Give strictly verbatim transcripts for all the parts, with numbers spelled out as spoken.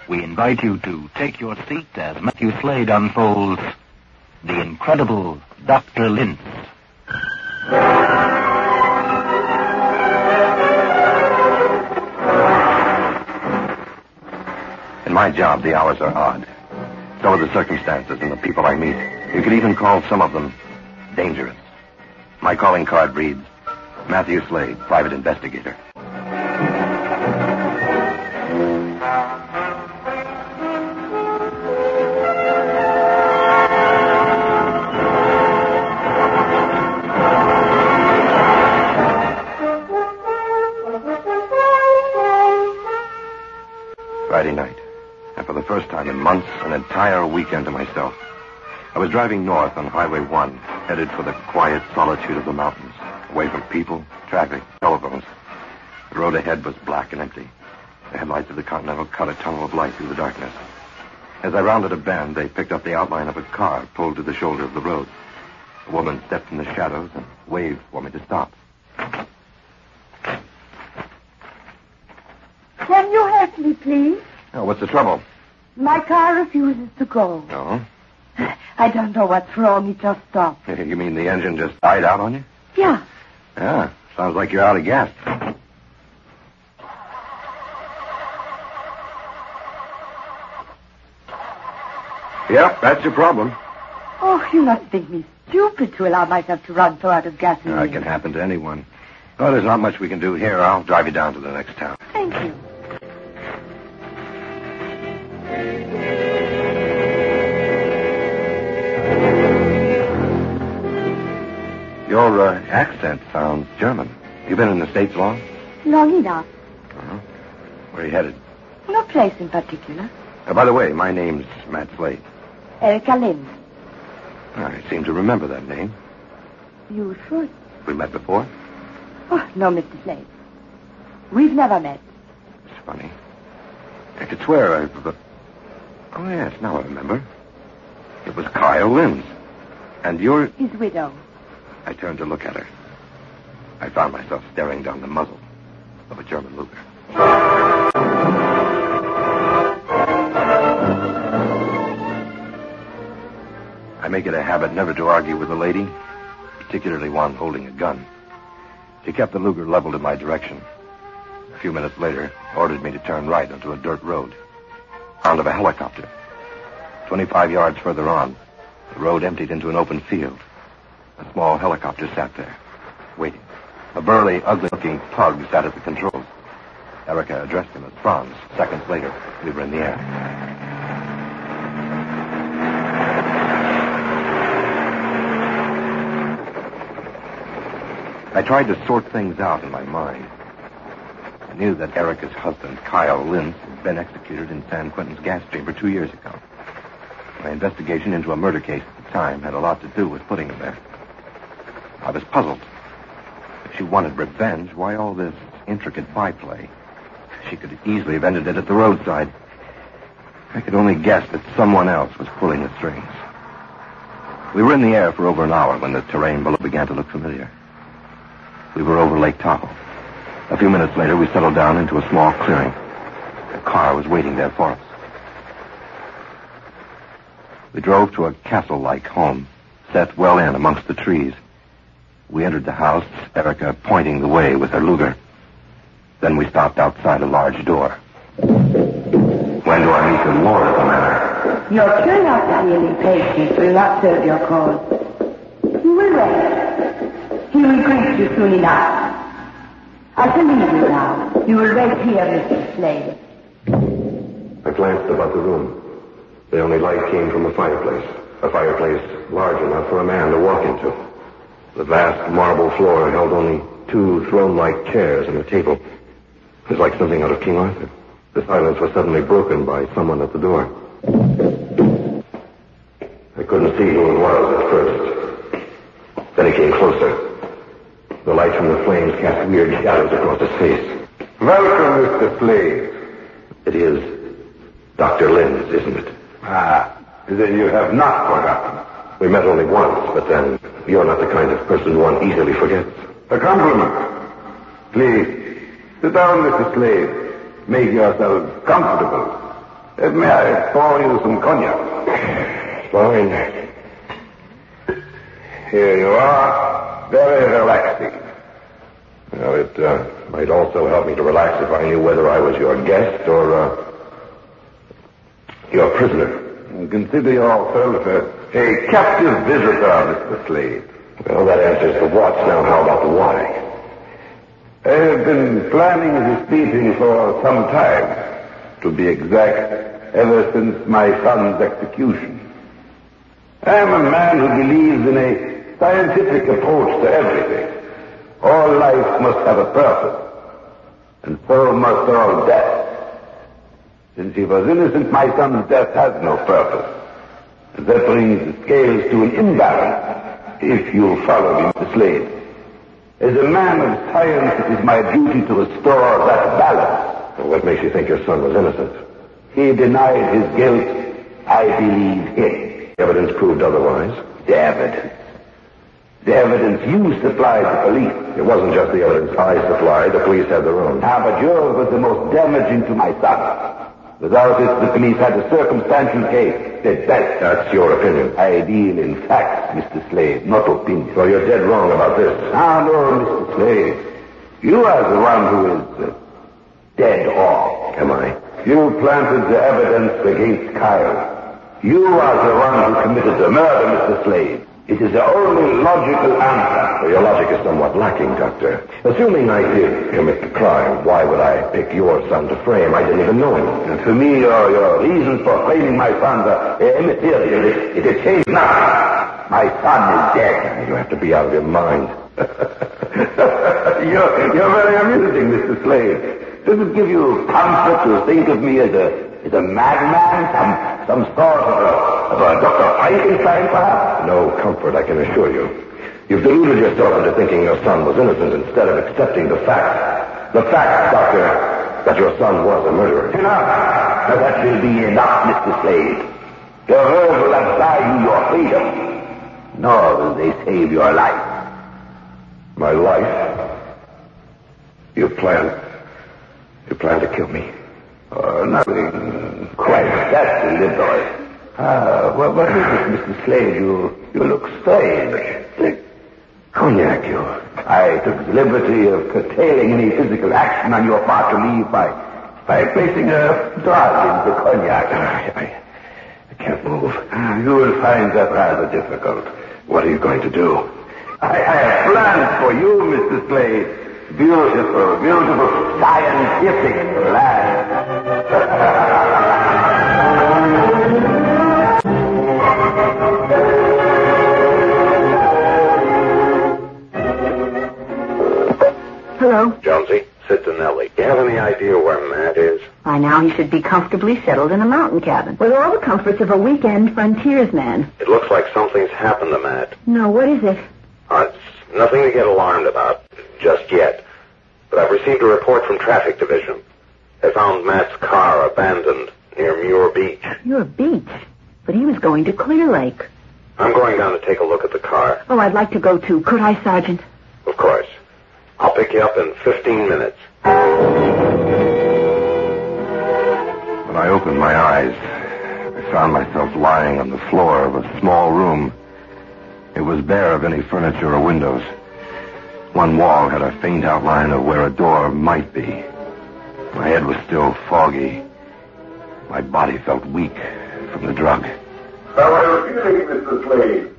we invite you to take your seat as Matthew Slade unfolds The Incredible Doctor Lintz. In my job, the hours are odd. So are the circumstances and the people I meet. You could even call some of them dangerous. My calling card reads, Matthew Slade, private investigator. Friday night. And for the first time in months, an entire weekend to myself. I was driving north on Highway one, headed for the quiet solitude of the mountains, away from people, traffic, telephones. The road ahead was black and empty. The headlights of the Continental cut a tunnel of light through the darkness. As I rounded a bend, they picked up the outline of a car pulled to the shoulder of the road. A woman stepped from the shadows and waved for me to stop. Can you help me, please? Oh, what's the trouble? My car refuses to go. No? I don't know what's wrong. It just stopped. You mean the engine just died out on you? Yeah. Yeah, sounds like you're out of gas. Yep, that's your problem. Oh, you must think me stupid to allow myself to run so out of gasoline. Uh, it can happen to anyone. Well, there's not much we can do here. I'll drive you down to the next town. Thank you. Your uh, accent sounds German. You been in the States long? Long enough. Uh-huh. Where are you headed? No place in particular. Uh, by the way, my name's Matt Slade. Erica Lynn. I seem to remember that name. You should. We met before? Oh, no, Mister Slade. We've never met. It's funny. I could swear I... But... Oh, yes, now I remember. It was Kyle Lynn. And you're... His widow. I turned to look at her. I found myself staring down the muzzle of a German Luger. I make it a habit never to argue with a lady, particularly one holding a gun. She kept the Luger leveled in my direction. A few minutes later, ordered me to turn right onto a dirt road. Sound of a helicopter. Twenty-five yards further on, the road emptied into an open field. A small helicopter sat there, waiting. A burly, ugly-looking pug sat at the controls. Erica addressed him as Franz. Seconds later, we were in the air. I tried to sort things out in my mind. I knew that Erica's husband, Kyle Lynn, had been executed in San Quentin's gas chamber two years ago. My investigation into a murder case at the time had a lot to do with putting him there. I was puzzled. If she wanted revenge, why all this intricate byplay? She could easily have ended it at the roadside. I could only guess that someone else was pulling the strings. We were in the air for over an hour when the terrain below began to look familiar. We were over Lake Tahoe. A few minutes later, we settled down into a small clearing. A car was waiting there for us. We drove to a castle-like home, set well in amongst the trees. We entered the house, Erica pointing the way with her Luger. Then we stopped outside a large door. When do I meet the lord of the manor? Your curiosity and impatience will not serve your cause. You will rest. He will greet you soon enough. I shall leave you now. You will wait here, Mister Slade. I glanced about the room. The only light came from a fireplace. A fireplace large enough for a man to walk into. The vast marble floor held only two throne-like chairs and a table. It was like something out of King Arthur. The silence was suddenly broken by someone at the door. I couldn't see who it was at first. Then he came closer. The light from the flames cast weird shadows across his face. Welcome, Mister Slade. It is Doctor Lynn, isn't it? Ah, then you have not forgotten. We met only once, but then you're not the kind of person one easily forgets. A compliment. Please, sit down, Mister Slade. Make yourself comfortable. Uh, may I pour you some cognac? Fine. Here you are. Very relaxing. Well, it uh, might also help me to relax if I knew whether I was your guest or uh, your prisoner. Consider yourself a, a captive visitor, Mister Slade. Well, that answers the what. Now, how about the why? I have been planning this meeting for some time. To be exact, ever since my son's execution. I am a man who believes in a scientific approach to everything. All life must have a purpose, and so must all death. Since he was innocent, my son's death has no purpose. And that brings the scales to an imbalance, if you'll follow me, Mister Slade. As a man of science, it is my duty to restore that balance. Well, what makes you think your son was innocent? He denied his guilt. I believe him. Evidence proved otherwise. The evidence. The evidence you supplied the police. It wasn't just the evidence I supplied. The police had their own. Ah, but yours was the most damaging to my son. Without it, the police had a circumstantial case. At best. That's your opinion. I deal in facts, Mister Slade, not opinion. Well, you're dead wrong about this. Ah, no, Mister Slade. You are the one who is uh, dead wrong. Am I? You planted the evidence against Kyle. You are the one who committed the murder, Mister Slade. It is the only logical answer. Well, your logic is somewhat lacking, Doctor. Assuming I did commit the crime, why would I pick your son to frame? I didn't even know him. And to me, your, your reasons for framing my son are immaterial. It, it has changed nothing. My son is dead. You have to be out of your mind. you're, you're very amusing, Mister Slade. Does it give you comfort to think of me as a as a madman, some some sort of a, of a Doctor Frankenstein, perhaps? No comfort, I can assure you. You've deluded yourself into thinking your son was innocent instead of accepting the fact. The fact, Doctor, that your son was a murderer. Enough. Now that will be enough, Mister Slade. Your words will not buy you your freedom, nor will they save your life. My life? You plan... You plan to kill me? Oh, nothing quite that deliberate. Ah, well, what is it, Mister Slade? You, you look strange. The cognac, you... I took the liberty of curtailing any physical action on your part to me by, by placing a drug in the cognac. I, I, I can't move. Ah, you will find that rather difficult. What are you going to do? I, I have plans for you, Mister Slade. Beautiful, beautiful, scientific plans. Hello. Jonesy, Cicinelli. Do you have any idea where Matt is? By now he should be comfortably settled in a mountain cabin with all the comforts of a weekend frontiersman. It looks like something's happened to Matt. No, what is it? Uh, it's nothing to get alarmed about, just yet. But I've received a report from Traffic Division. They found Matt's car abandoned near Muir Beach. Muir Beach? But he was going to Clear Lake. I'm going down to take a look at the car. Oh, I'd like to go too. Could I, Sergeant? Of course. I'll pick you up in fifteen minutes. When I opened my eyes, I found myself lying on the floor of a small room. It was bare of any furniture or windows. One wall had a faint outline of where a door might be. My head was still foggy. My body felt weak from the drug. How are you feeling, Mister Slade?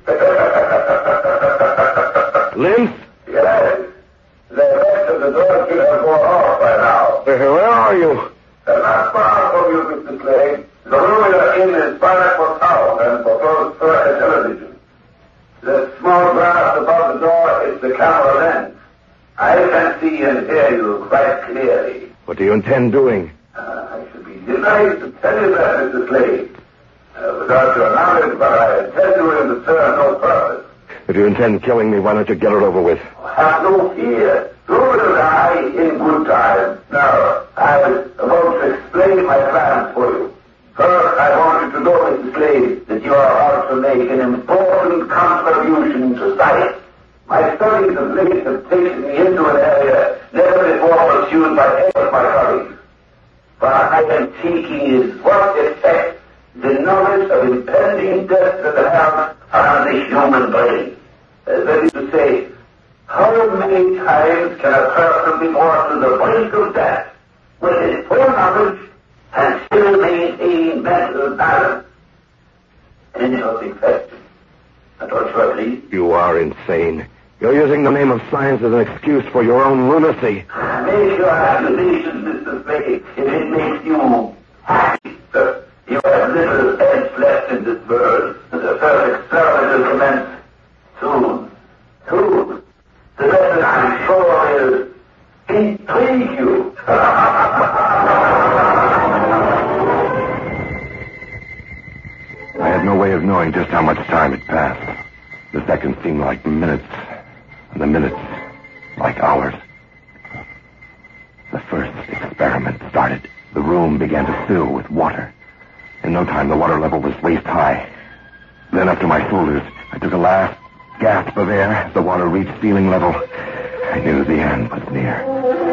Lynn? Yes. The rest of the door should have gone off by now. Where are you? Uh, not far from you, Mister Slade. The room you're in is fine for sound and for closed circuit television. The small glass above the door is the camera lens. I can see and hear you quite clearly. What do you intend doing? Uh, I should be delighted to tell you that, Mister Slade. Uh, without your knowledge, but I tell you it will serve no purpose. If you intend killing me, why don't you get it over with? Have no fear. You will die in good time. Now, I want to explain my plans for you. First, I want you to know, Mister Slade, that you are about to make an important contribution to science. My studies of late have taken me into an area never before pursued by any of my colleagues. What I am seeking is what of impending death that has on the human brain. Uh, that is to say, how many times can a person be brought to the brink of death with his full knowledge and still maintain mental balance? Any other question? I don't you agree? You are insane. You're using the name of science as an excuse for your own lunacy. Make your accusations, Mister Slade, if it makes you happy, sir. You have little else left in this world. The first experiment will commence soon. Soon. The lesson, I'm sure, will intrigue you. I had no way of knowing just how much time had passed. The seconds seemed like minutes, and the minutes like hours. The first experiment started. The room began to fill with water. In no time, the water level was waist high. Then, up to my shoulders, I took a last gasp of air. As the water reached ceiling level, I knew the end was near.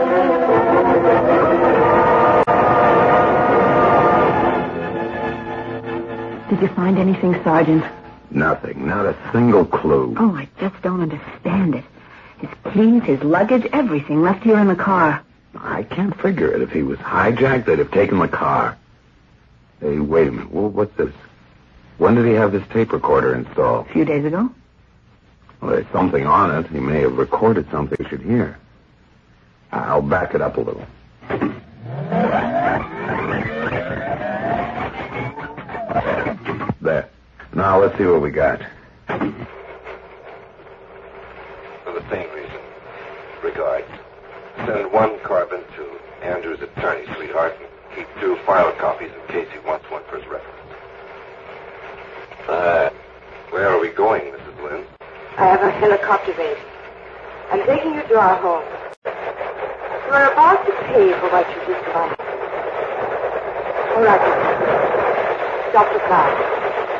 Did you find anything, Sergeant? Nothing. Not a single clue. Oh, I just don't understand it. His keys, his luggage, everything left here in the car. I can't figure it. If he was hijacked, they'd have taken the car. Hey, wait a minute. Well, what's this? When did he have this tape recorder installed? A few days ago. Well, there's something on it. He may have recorded something we should hear. I'll back it up a little. There. Now, let's see what we got. For the same reason. Regards. Send one carbon to Andrew's attorney, sweetheart, and keep two file copies in case he wants one for his reference. Uh, where are we going, Missus Lynn? I have a helicopter base. I'm taking you to our home. You are about to pay for what you did to us. All right, Doctor Clark.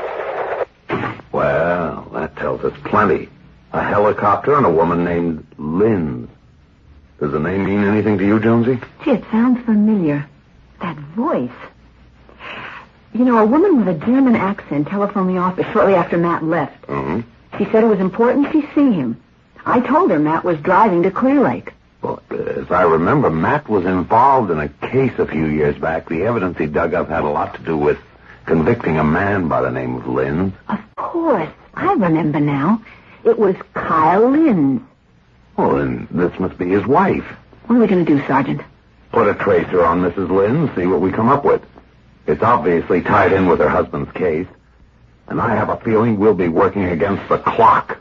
Well, that tells us plenty. A helicopter and a woman named Lynn. Does the name mean anything to you, Jonesy? Gee, it sounds familiar. That voice. You know, a woman with a German accent telephoned the office shortly after Matt left. Mm-hmm. She said it was important she see him. I told her Matt was driving to Clear Lake. Well, as I remember, Matt was involved in a case a few years back. The evidence he dug up had a lot to do with convicting a man by the name of Lynn. Of course. I remember now. It was Kyle Lynn. Well, then this must be his wife. What are we going to do, Sergeant? Put a tracer on Missus Lynn, see what we come up with. It's obviously tied in with her husband's case. And I have a feeling we'll be working against the clock.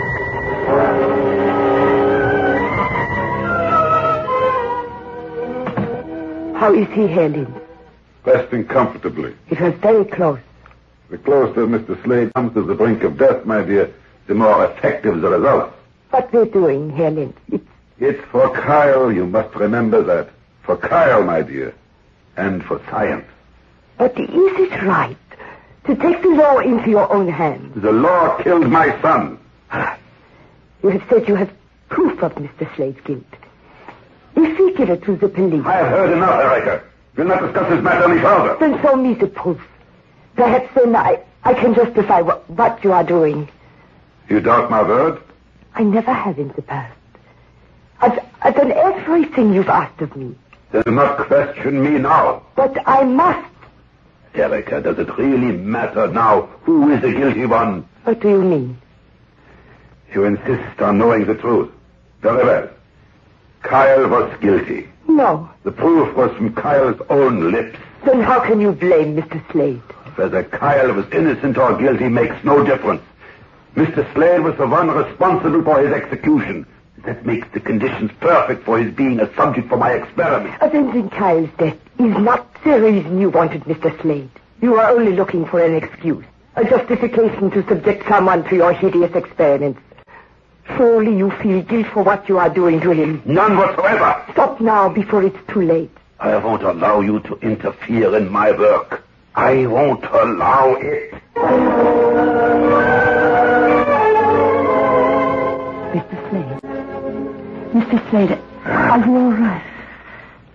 How is he, Herr Lynn? Resting comfortably. It was very close. The closer Mister Slade comes to the brink of death, my dear, the more effective the result. What we're doing, Herr Lynn, it's... It's for Kyle, you must remember that. For Kyle, my dear. And for science. But is it right to take the law into your own hands? The law killed my son. You have said you have proof of Mister Slade's guilt. If we give it to the police... I have heard enough, Erica. We'll not discuss this matter any further. Then show me the proof. Perhaps then I, I can justify what, what you are doing. You doubt my word? I never have in the past. I've, I've done everything you've asked of me. Do not question me now. But I must. Erica, does it really matter now who is the guilty one? What do you mean? You insist on knowing the truth. Very well. Kyle was guilty. No. The proof was from Kyle's own lips. Then how can you blame Mister Slade? Whether Kyle was innocent or guilty makes no difference. Mister Slade was the one responsible for his execution. That makes the conditions perfect for his being a subject for my experiment. Avenging Kyle's death is not the reason you wanted Mister Slade. You are only looking for an excuse, a justification to subject someone to your hideous experiments. Surely you feel guilt for what you are doing to him. None whatsoever. Stop now before it's too late. I won't allow you to interfere in my work. I won't allow it. Mister Slade. Mister Slade, are you all right?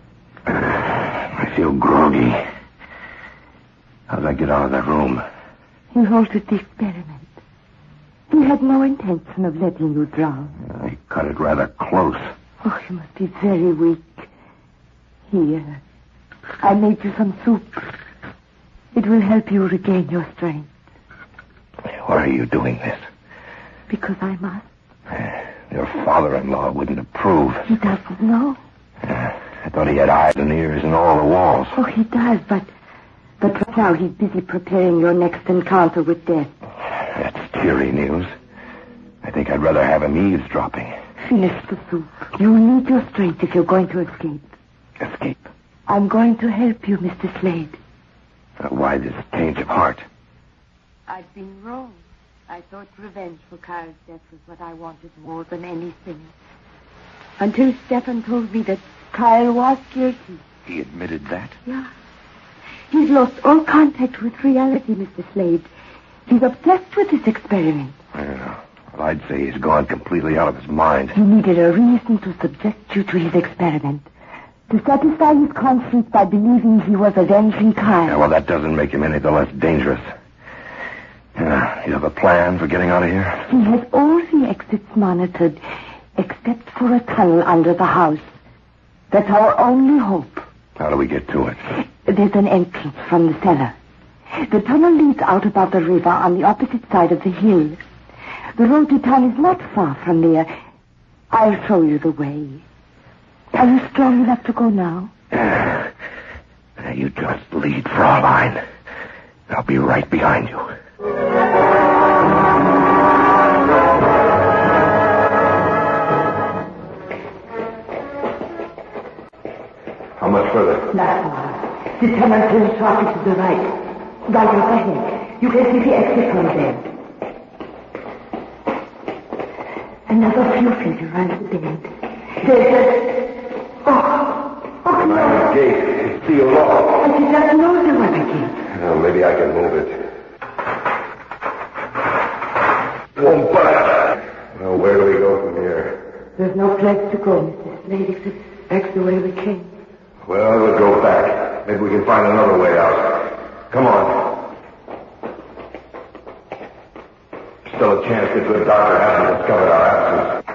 I feel groggy. How did I get out of that room? He halted the experiment. He had no intention of letting you drown. Uh, he cut it rather close. Oh, you must be very weak. Here, I made you some soup. It will help you regain your strength. Why are you doing this? Because I must. Your father-in-law wouldn't approve. He doesn't know. Uh, I thought he had eyes and ears in all the walls. Oh, he does, but... But right now he's busy preparing your next encounter with death. That's cheery news. I think I'd rather have him eavesdropping. Finish the soup. You need your strength if you're going to escape. Escape? I'm going to help you, Mister Slade. Uh, why this change of heart? I've been wrong. I thought revenge for Kyle's death was what I wanted more than anything. Until Stefan told me that Kyle was guilty. He admitted that? Yeah. He's lost all contact with reality, Mister Slade. He's obsessed with this experiment. Yeah. Well, I'd say he's gone completely out of his mind. He needed a reason to subject you to his experiment. To satisfy his conscience by believing he was avenging Kyle. Yeah, well, that doesn't make him any the less dangerous. Yeah, you have a plan for getting out of here? He has all the exits monitored, except for a tunnel under the house. That's our only hope. How do we get to it? There's an entrance from the cellar. The tunnel leads out above the river on the opposite side of the hill. The road to town is not far from there. I'll show you the way. Are you strong enough to go now? Uh, you just lead, Fraulein. I'll be right behind you. How much further? Not far. The tunnel turns sharply to the right. Right up ahead. You can see the exit from there. Another few feet around the bend. There's a... Oh! Oh, Behind no! the gate. It's sealed off. I did not know there was a gate. Oh, maybe I can move it. Won't budge. Well, where do we go from here? There's no place to go, Mister Slade, except back the way we came. Well, we'll go back. Maybe we can find another way out. Come on. Still a chance the good doctor hasn't discovered our absence.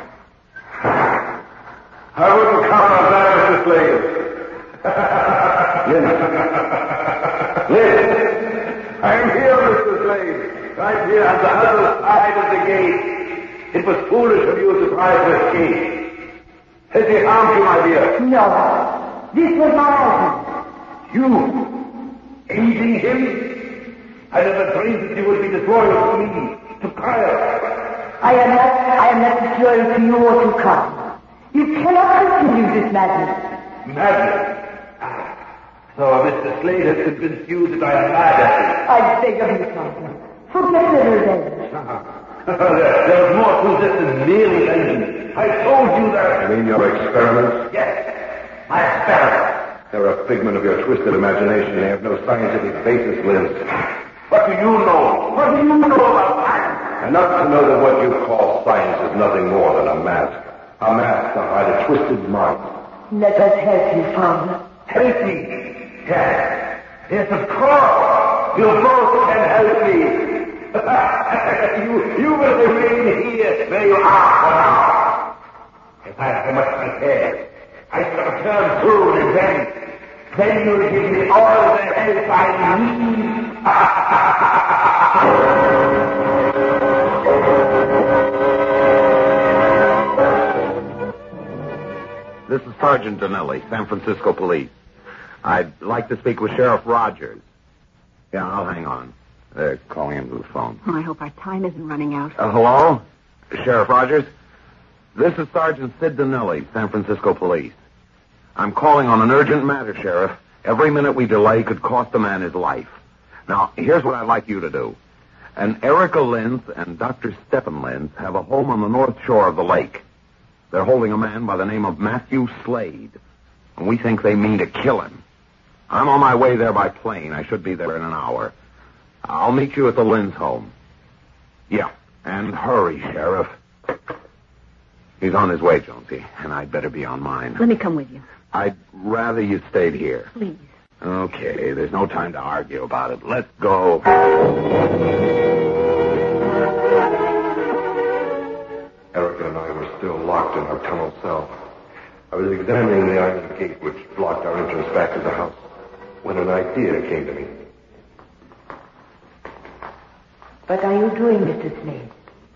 I wouldn't count on that, Mister Slade. Lynn. Lynn. I'm here, Mister Slade. Right here on the other side of the gate. It was foolish of you to try to escape. Has he harmed you, my dear? No. This was my husband. You? Aiding him? I never dreamed that you would be disloyal to me, to Kyle. I am not, I am not disloyal to you or to Kyle. You cannot continue this madness. Madness? So Mister Slade has convinced you that I am mad at I beg of you, Sergeant. Forget the revenge. you. there, there's more to this than merely vengeance. I told you that. You mean your experiments? Yes, my experiments. They're a figment of your twisted imagination. They have no scientific basis, Lynn. What do you know? What do you know about science? Enough to know that what you call science is nothing more than a mask. A mask to hide a twisted mind. Let us help you, Father. Help me? Yes. Yes, of course. You both can help me. you, you will remain here where you are for now. If I have much prepared, I shall return soon, and then, then you'll give me all the help I need. This is Sergeant Donnelly, San Francisco Police. I'd like to speak with Sheriff Rogers. Yeah, I'll hang on. They're calling into the phone. Oh, I hope our time isn't running out. Uh, hello? Sheriff Rogers? This is Sergeant Sid Donnelly, San Francisco Police. I'm calling on an urgent matter, Sheriff. Every minute we delay could cost a man his life. Now, here's what I'd like you to do. And Erica Linz and Doctor Stephen Linz have a home on the north shore of the lake. They're holding a man by the name of Matthew Slade. And we think they mean to kill him. I'm on my way there by plane. I should be there in an hour. I'll meet you at the Linz home. Yeah, and hurry, Sheriff. He's on his way, Jonesy, and I'd better be on mine. Let me come with you. I'd rather you stayed here. Please. Okay, there's no time to argue about it. Let's go. Erica and I were still locked in our tunnel cell. I was examining the iron gate which blocked our entrance back to the house when an idea came to me. What are you doing, Mister Slade?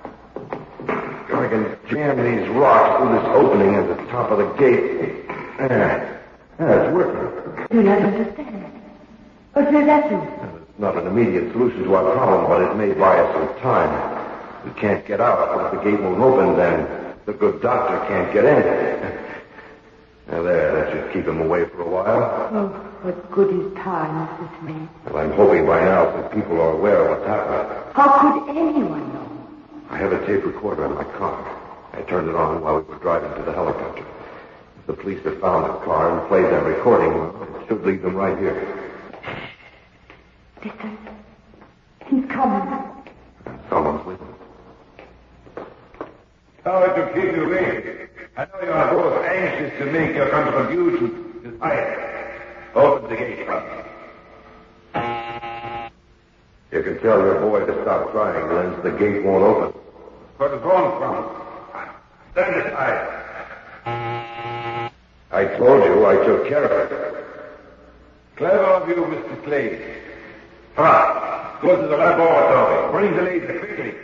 I can jam these rocks through this opening at the top of the gate. There. Yeah, it's working. Do not understand. What will that do? It's not an immediate solution to our problem, but it may buy us some time. We can't get out, but if the gate won't open, then the good doctor can't get in. Now there, that should keep him away for a while. Oh, what good is time, Mister Slade? Well, I'm hoping by now some people are aware of what's happened. How could anyone know? I have a tape recorder in my car. I turned it on while we were driving to the helicopter. If the police have found the car and played that recording, well, it should lead them right here. Listen. He's coming. Someone's with him. Sorry to keep you waiting. I know you are both anxious to make your contribution to science. Open the gate, brother. You can tell your boy to stop trying, Lens. The gate won't open. Where is going from? Stand aside. I told you I took care of it. Clever of you, Mister Slade. Come on. Go to the laboratory. Bring the laser quickly.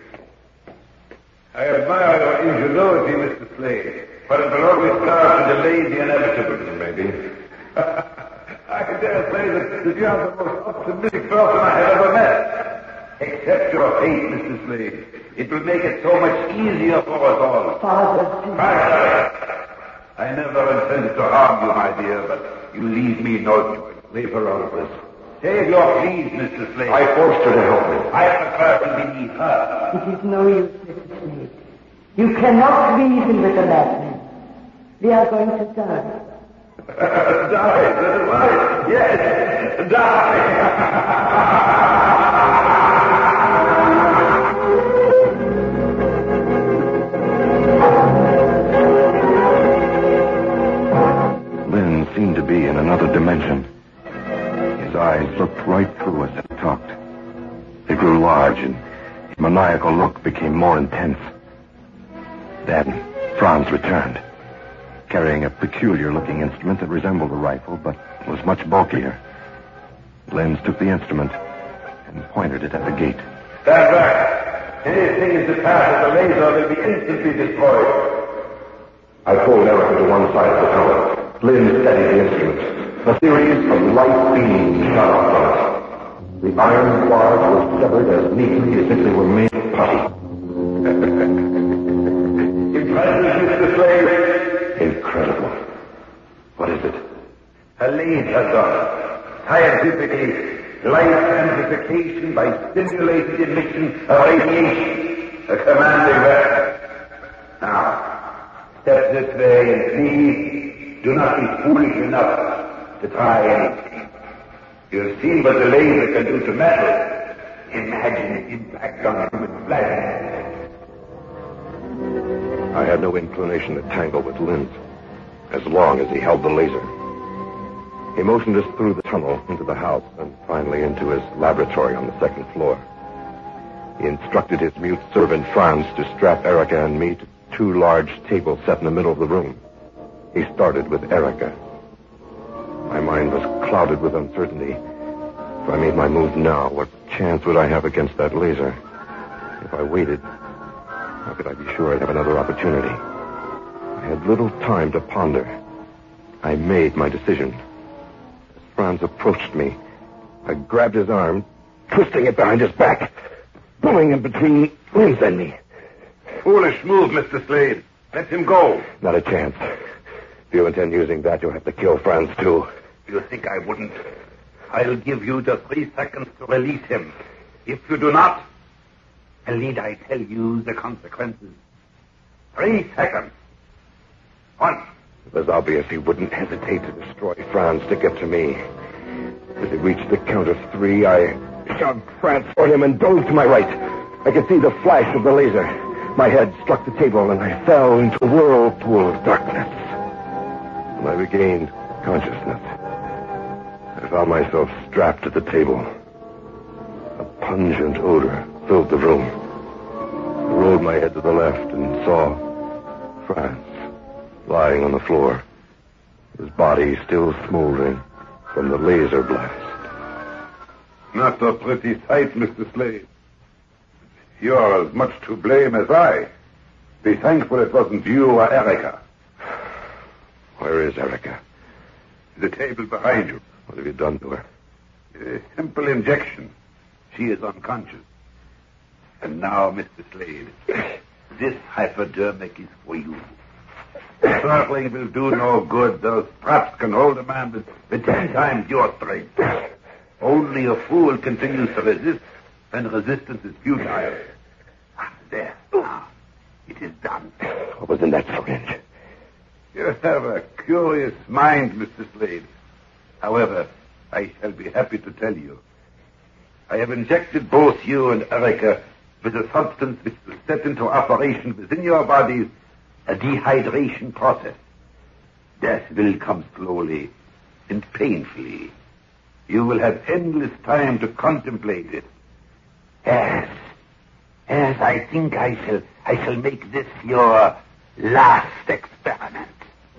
I admire your ingenuity, Mister Slade, but it will always start to delay the inevitable. Maybe. I dare say that, that you are the most optimistic person I have ever met. Accept your fate, Mister Slade. It will make it so much easier for us all. Father, Father, I never intended to harm you, my dear, but you leave me no choice. Leave her out of this. Save your pleas, Mister Slade. I forced her to help me. I prefer to believe her. it is no use, Mister Slade. You cannot reason with a madman. We are going to die. Die, little wife. Yes, die. Lynn seemed to be in another dimension. His eyes looked right through us as he talked. They grew large, and his maniacal look became more intense. Then Franz returned, carrying a peculiar-looking instrument that resembled a rifle, but was much bulkier. Lenz took the instrument and pointed it at the gate. Stand back. Anything in the path of the laser will be instantly destroyed. I pulled Erica to one side of the tunnel. Lynn steadied the instrument. A series of light beams shot up from it. The iron bars were severed as neatly as if they were made of putty. Impressive, Mister Slade. Incredible. What is it? A laser gun. Scientifically, light amplification by stimulated emission of radiation. A commanding weapon. Now, step this way and see. Do not be foolish enough to try anything. You have seen what the laser can do to metal. Imagine its impact on human flesh. I had no inclination to tangle with Lynn, as long as he held the laser. He motioned us through the tunnel into the house and finally into his laboratory on the second floor. He instructed his mute servant Franz to strap Erica and me to two large tables set in the middle of the room. He started with Erica. My mind was clouded with uncertainty. If I made my move now, what chance would I have against that laser? If I waited, how could I be sure I'd have another opportunity? I had little time to ponder. I made my decision. As Franz approached me, I grabbed his arm, twisting it behind his back, pulling him between Lynn and me. Foolish move, Mister Slade. Let him go. Not a chance. If you intend using that, you'll have to kill Franz, too. You think I wouldn't? I'll give you just three seconds to release him. If you do not, need I tell you the consequences? Three seconds. One. It was obvious he wouldn't hesitate to destroy Franz to get to me. As he reached the count of three, I shoved Franz toward him and dove to my right. I could see the flash of the laser. My head struck the table, and I fell into a whirlpool of darkness. When I regained consciousness, I found myself strapped to the table. A pungent odor filled the room. I rolled my head to the left and saw France lying on the floor, his body still smoldering from the laser blast. Not a pretty sight, Mister Slade. You're as much to blame as I. Be thankful it wasn't you or Erica. Where is Erica? The table behind you. What have you done to her? A simple injection. She is unconscious. And now, Mister Slade, this hypodermic is for you. The circling will do no good. Those straps can hold a man with, with ten times your strength. Only a fool continues to resist, and resistance is futile. Ah, there. Now, it is done. What was in that syringe? You have a curious mind, Mister Slade. However, I shall be happy to tell you. I have injected both you and Erica with a substance which will set into operation within your bodies a dehydration process. Death will come slowly and painfully. You will have endless time to contemplate it. Yes. Yes, I think I shall I shall make this your last experiment.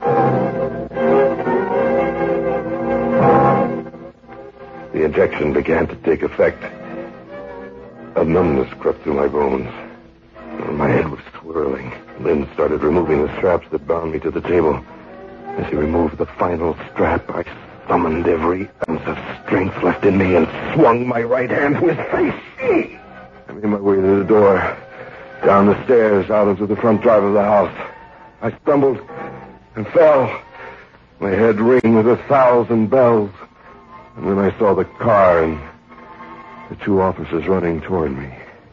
The injection began to take effect. A numbness crept through my bones. My head was swirling. Lynn started removing the straps that bound me to the table. As he removed the final strap, I summoned every ounce of strength left in me and swung my right hand to his face. I made my way to the door, down the stairs, out into the front drive of the house. I stumbled and fell, my head ringing with a thousand bells. And then I saw the car and the two officers running toward me.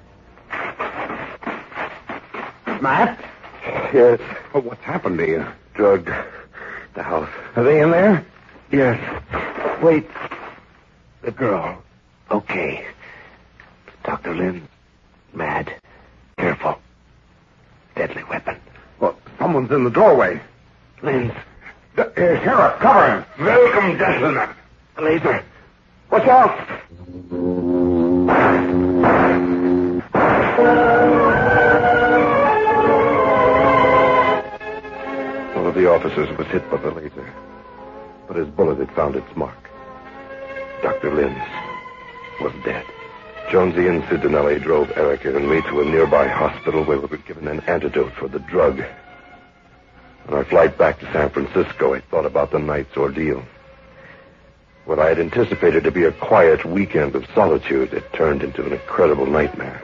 Matt? Yes. Oh, what's happened to you? Drugged. The house. Are they in there? Yes. Wait. The girl. Okay. Doctor Lynn. Mad. Careful. Deadly weapon. Well, someone's in the doorway. Lynn's. Uh, Sheriff, cover him. Welcome, gentlemen. The laser. Watch out! One of the officers was hit by the laser, but his bullet had found its mark. Doctor Lynn was dead. Jonesy and Sidonelli drove Erica and me to a nearby hospital where we were given an antidote for the drug. On our flight back to San Francisco, I thought about the night's ordeal. What I had anticipated to be a quiet weekend of solitude had turned into an incredible nightmare.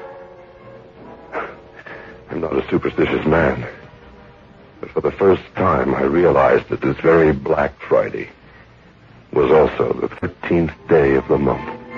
I'm not a superstitious man, but for the first time I realized that this very Black Friday was also the thirteenth day of the month.